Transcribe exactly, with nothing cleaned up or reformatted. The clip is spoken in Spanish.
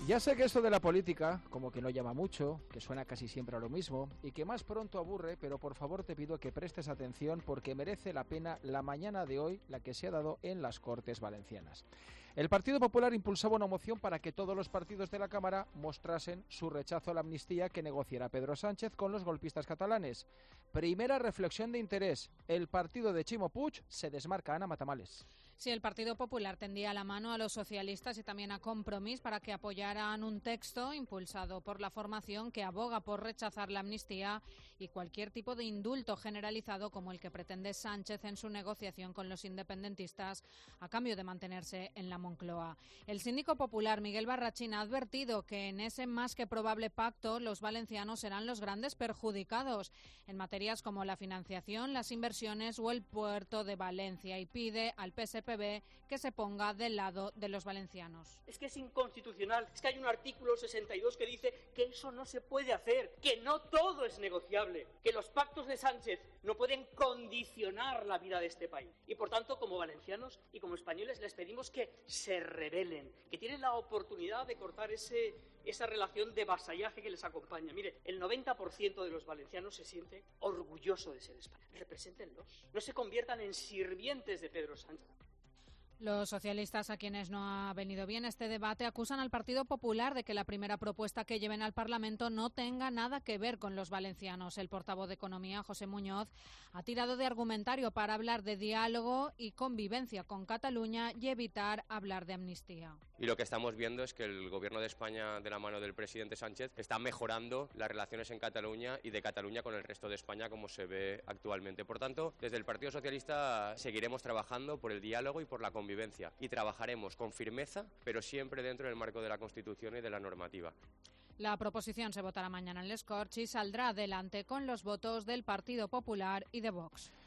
Ya sé que esto de la política, como que no llama mucho, que suena casi siempre a lo mismo y que más pronto aburre, pero por favor te pido que prestes atención porque merece la pena la mañana de hoy la que se ha dado en las Cortes Valencianas. El Partido Popular impulsaba una moción para que todos los partidos de la Cámara mostrasen su rechazo a la amnistía que negociara Pedro Sánchez con los golpistas catalanes. Primera reflexión de interés, el partido de Ximo Puig se desmarca. Ana Matamales. Sí, el Partido Popular tendía la mano a los socialistas y también a Compromís para que apoyaran un texto impulsado por la formación que aboga por rechazar la amnistía y cualquier tipo de indulto generalizado como el que pretende Sánchez en su negociación con los independentistas a cambio de mantenerse en la Moncloa. El síndico popular Miguel Barrachín ha advertido que en ese más que probable pacto los valencianos serán los grandes perjudicados en materias como la financiación, las inversiones o el puerto de Valencia y pide al P S P B que se ponga del lado de los valencianos. Es que es inconstitucional, es que hay un artículo sesenta y dos que dice que eso no se puede hacer, que no todo es negociable, que los pactos de Sánchez no pueden condicionar la vida de este país. Y por tanto, como valencianos y como españoles, les pedimos que se rebelen, que tienen la oportunidad de cortar ese, esa relación de vasallaje que les acompaña. Mire, el noventa por ciento de los valencianos se siente orgulloso de ser español. Represéntenlos, no se conviertan en sirvientes de Pedro Sánchez. Los socialistas, a quienes no ha venido bien este debate, acusan al Partido Popular de que la primera propuesta que lleven al Parlamento no tenga nada que ver con los valencianos. El portavoz de Economía, José Muñoz, ha tirado de argumentario para hablar de diálogo y convivencia con Cataluña y evitar hablar de amnistía. Y lo que estamos viendo es que el Gobierno de España, de la mano del presidente Sánchez, está mejorando las relaciones en Cataluña y de Cataluña con el resto de España, como se ve actualmente. Por tanto, desde el Partido Socialista seguiremos trabajando por el diálogo y por la convivencia. Convivencia y trabajaremos con firmeza, pero siempre dentro del marco de la Constitución y de la normativa. La proposición se votará mañana en Les Corts y saldrá adelante con los votos del Partido Popular y de Vox.